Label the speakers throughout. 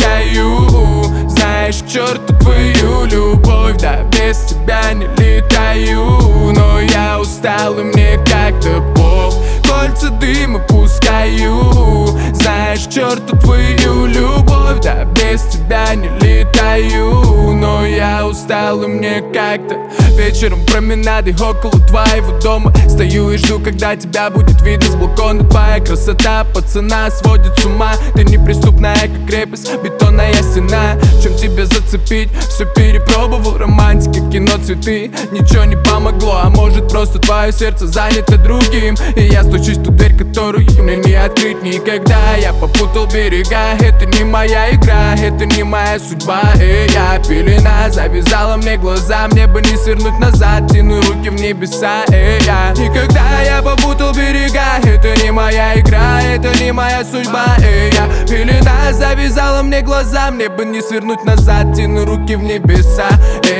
Speaker 1: пускаю. Знаешь, к черту твою любовь, да без тебя не летаю. Но я устал и мне как-то пох. Кольца дыма пускаю. Знаешь, к черту твою любовь, да без тебя не летаю. Но я устал и мне как-то. Вечером променады около твоего дома. Стою и жду, когда тебя будет видно с балкона. Твоя красота, пацана, сводит с ума. Ты неприступная, как крепость, бетонная стена. В чем тебя зацепить? Все перепробовал, романтика, кино, цветы. Ничего не помогло, а может просто твое сердце занято другим. И я стучусь в ту дверь, которую мне не открыть никогда. Я попутал берега, это не моя игра, это не моя судьба. Я пелена завязала мне глаза, мне бы не свернуть назад, тяну руки в небеса. И когда я попутал берега, это не моя игра, это не моя судьба. Я пелена завязала мне глаза, мне бы не свернуть назад, тяну руки в небеса.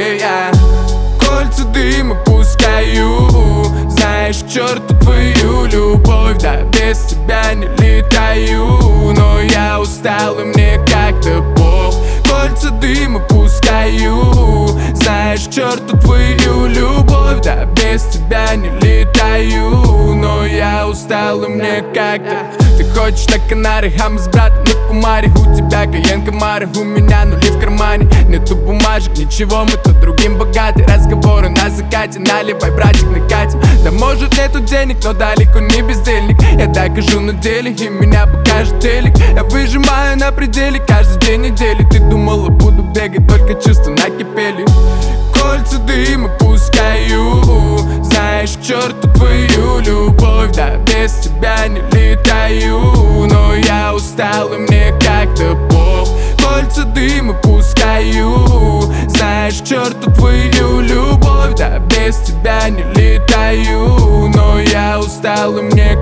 Speaker 1: Кольца дыма пускаю. Знаешь, к черту твою любовь, да без тебя не летаю. Но я устал и мне как-то пох. Кольца дыма пускаю. Знаешь, к черту твою любовь, да без тебя не летаю. Но я устал и мне как-то. Ты хочешь на Канары, а мы с братом на Кумаре. У тебя Кайен Камары, у меня нули в кармане. Нету бумажек, ничего, мы тут другим богаты. Разговоры на закате, наливай, братик, накатим. Да может нету денег, но далеко не бездельник. Я докажу на деле, и меня покажет телек. Я выжимаю на пределе каждый день недели. Ты думала, буду бегать, только чувства накипели. Кольца дыма пускаю. Знаешь, к черту твою любовь, да без тебя не летаю. Но я устал и мне как-то пох. Кольца дыма пускаю. Знаешь, к черту твою любовь, да без тебя не летаю. Но я устал и мне